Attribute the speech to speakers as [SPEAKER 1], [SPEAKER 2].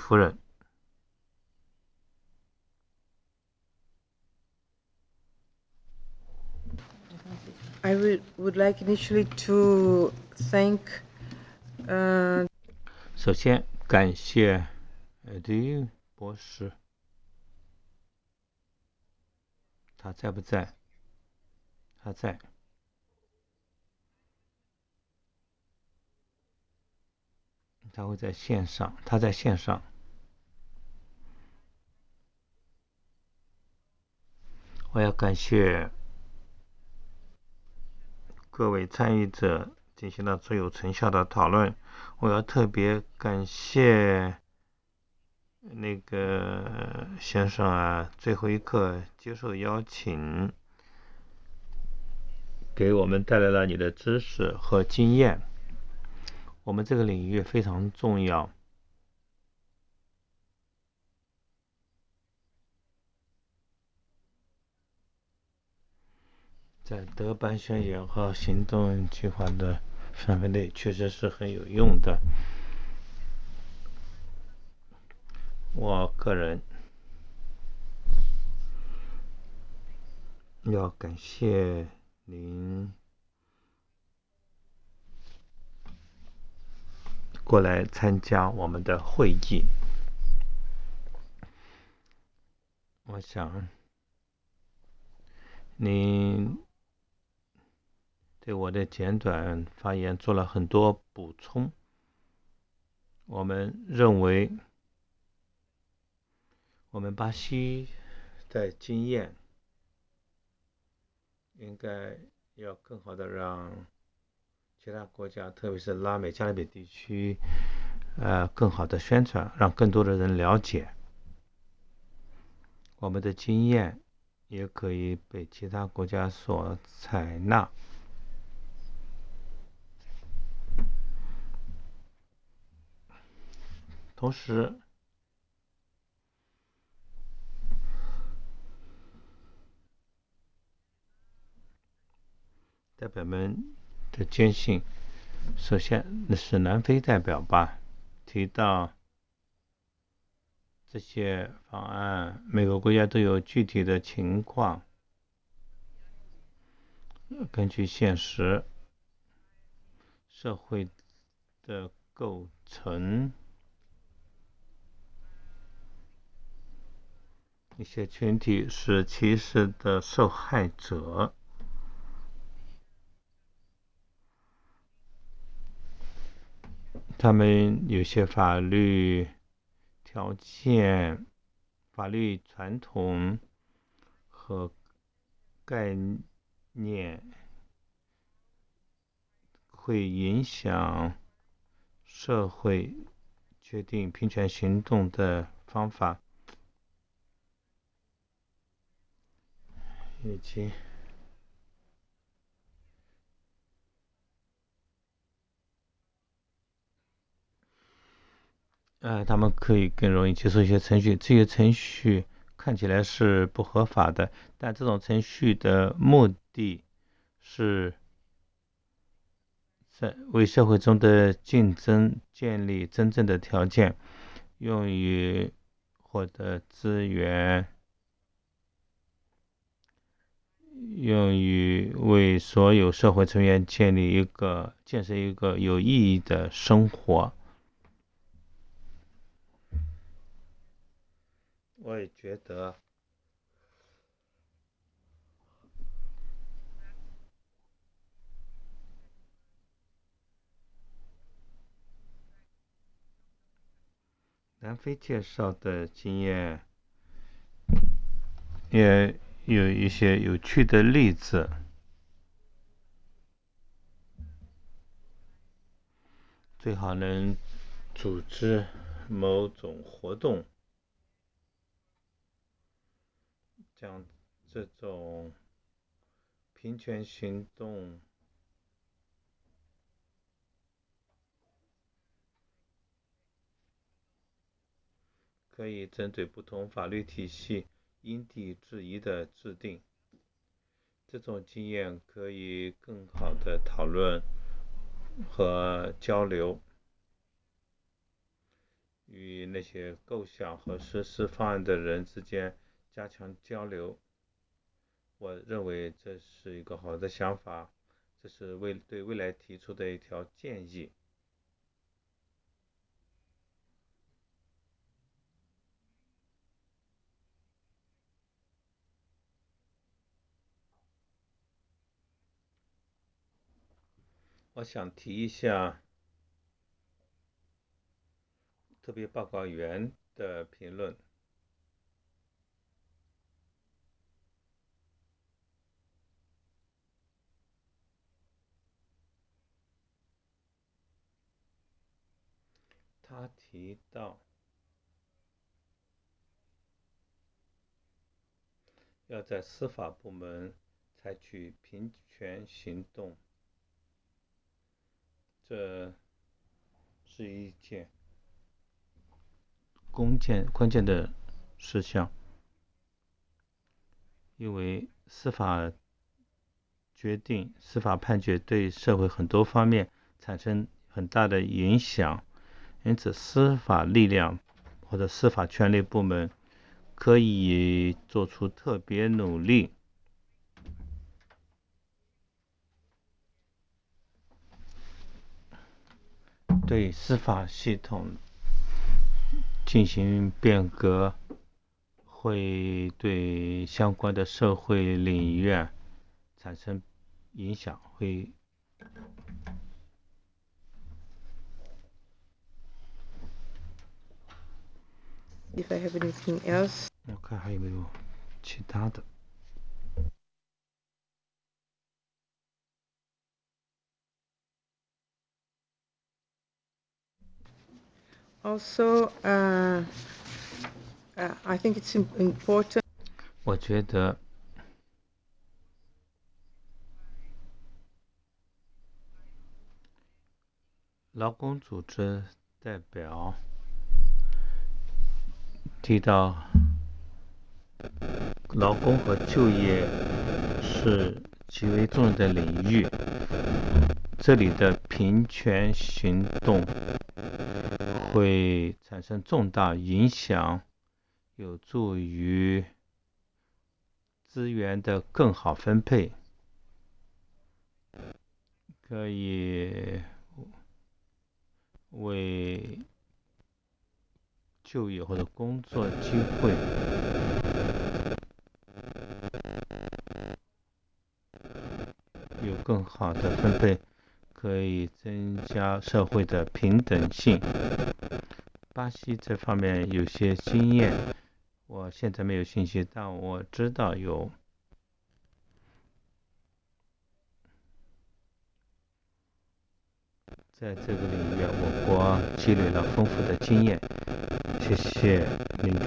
[SPEAKER 1] 夫人。
[SPEAKER 2] I would like initially to thank
[SPEAKER 1] 首先感谢迪博士，他在不在？他在。他会在线上，他在线上。我要感谢各位参与者进行了最有成效的讨论。我要特别感谢那个先生啊，最后一刻接受邀请，给我们带来了你的知识和经验。我们这个领域非常重要。在德班宣言和行动计划的范围内，确实是很有用的。我个人要感谢您过来参加我们的会议。我想您对我的简短发言做了很多补充。我们认为我们巴西的经验应该要更好的让其他国家，特别是拉美加勒比地区更好的宣传，让更多的人了解我们的经验，也可以被其他国家所采纳。同时代表们的坚信，首先是南非代表吧，提到这些方案每个国家都有具体的情况，根据现实社会的构成，一些群体是歧视的受害者。他们有些法律条件、法律传统和概念会影响社会决定平权行动的方法，以及他们可以更容易接受一些程序。这些程序看起来是不合法的，但这种程序的目的是在为社会中的竞争建立真正的条件，用于获得资源，用于为所有社会成员建设一个有意义的生活。我也觉得南非介绍的经验也有一些有趣的例子。最好能组织某种活动，将这种平权行动可以针对不同法律体系因地制宜的制定。这种经验可以更好的讨论和交流， 与那些构想和实施方案的人之间加强交流。我认为这是一个好的想法，这是对未来提出的一条建议。我想提一下特别报告员的评论。他提到要在司法部门采取平权行动，这是一件关键的事项，因为司法判决对社会很多方面产生很大的影响，因此司法力量或者司法权力部门可以做出特别努力，对司法系统进行变革，会对相关的社会领域产生影响，会
[SPEAKER 2] If I have anything else.
[SPEAKER 1] 我看还有没有其他的。
[SPEAKER 2] Also, I think it's important.
[SPEAKER 1] 我觉得劳工组织代表提到劳工和就业是极为重要的领域，这里的平权行动会产生重大影响，有助于资源的更好分配，可以为就业或者工作机会有更好的分配，可以增加社会的平等性。巴西这方面有些经验，我现在没有信息，但我知道有。在这个领域，我国积累了丰富的经验。谢谢您。